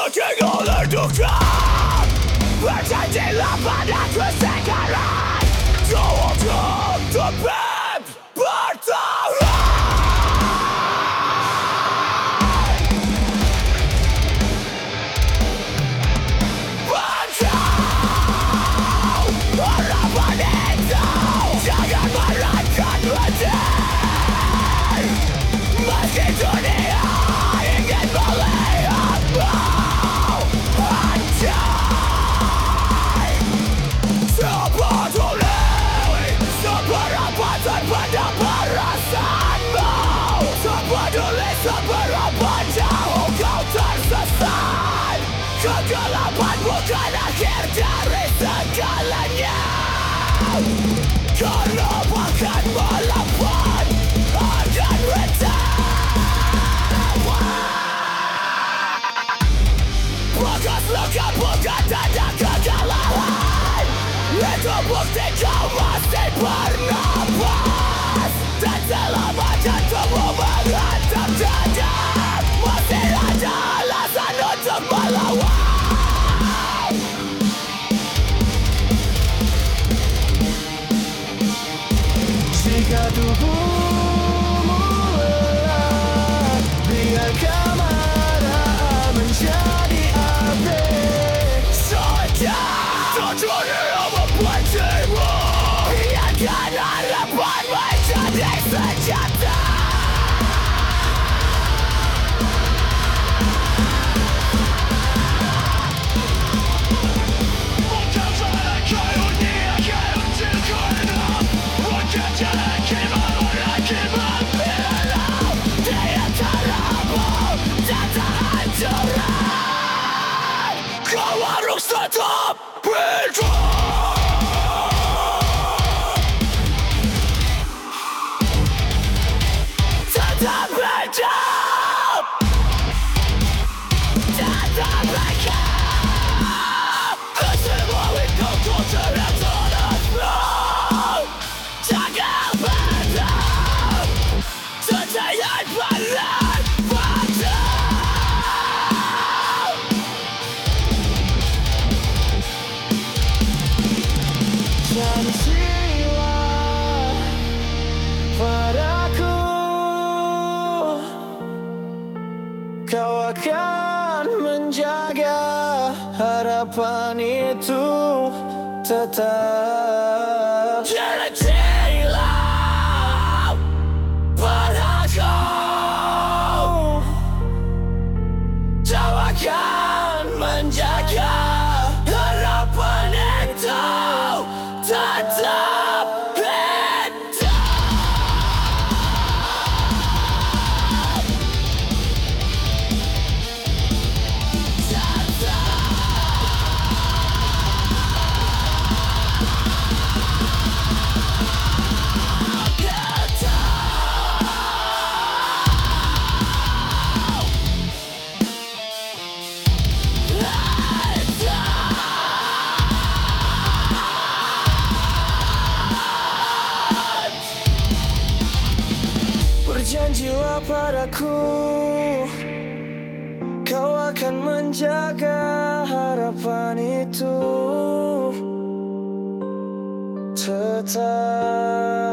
Terkucing oleh duka, berjanjilah padaku sekarang kau untuk tetap bertahan. Harapan itu jangan merahkan letih, meski dunia ingin melihatmu hancur. Sepeduli seberapa terpendam perasaanmu, sepeduli seberapa jauh kau tersesat, kegelapan bukan akhir dari segalanya, karena bahkan melawan akan rencana. Bekas luka bukan tanda kekalahan, itu bukti kau masih bernapas, dan selama jantungmu menghantam dada, masih ada alasan untuk melawan. Jika tubuhmu lelah, biarkan marah menjadi api. Sudah tujuannya membuatmu, biarkan harapan menjadi senjata. Kau harus tetap hidup. Tetap hidup. Tetap hidup. Semua itu ku terhadapmu. Jangan berhenti. Setiap badan padu. Janjilah padaku, kau akan menjaga harapan itu tetap. Janjilah padaku, kau akan menjaga harapan itu tetap hidup. Berjanjilah padaku, kau akan menjaga harapan itu tetap.